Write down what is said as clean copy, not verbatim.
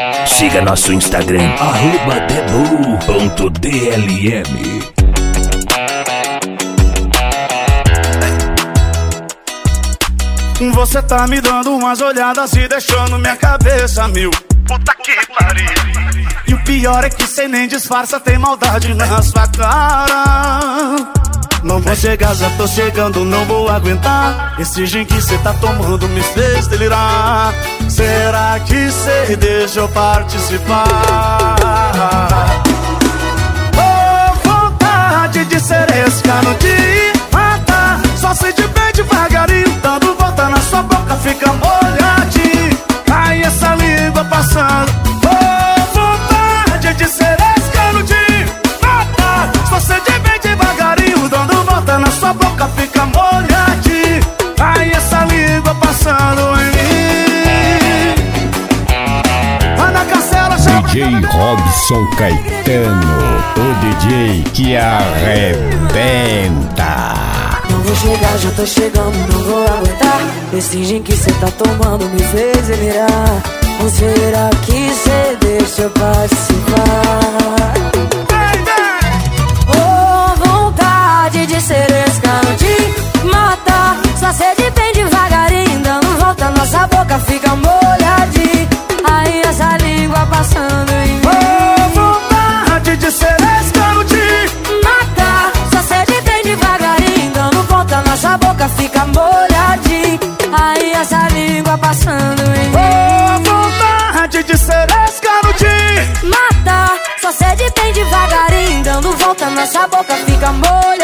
Siga nosso Instagram, @debu.dlm. Você tá me dando umas olhadas e deixando minha cabeça mil. Puta que pariu. E o pior é que cê nem disfarça, tem maldade na sua cara. Não vou chegar, já tô chegando, não vou aguentar. Esse gin que cê tá tomando me fez delirar. Será que cê deixa eu participar? Oh, vontade de ser escano, de matar. Só sei de bem devagarinho, dando volta na sua boca, fica molhadinho. Ai, essa língua passando. Oh, vontade de ser escano, de matar. Só sei de bem devagarinho, dando volta na sua boca, fica molhadinho. Ai, essa língua passando em mim. Ana Castela chama DJ Robson Caetano, o DJ que arrebenta. Não vou chegar, já tô chegando, não vou aguentar. Esse gin que cê tá tomando me fez delirar. Ou será que cê deixa eu participar? Oh, vontade de ser escano, de matar. Só sede bem devagarinho, dando volta, nossa boca fica molhadinha. Aí essa língua passando em mim. Oh, vontade de ser escano, de matar. Só sede bem devagarinho, dando volta, nossa boca fica molhadinha. Aí essa língua passando em mim. oh, vontade de ser escano, de matar. Só sede bem devagarinho, dando volta, nossa boca fica molhadinha.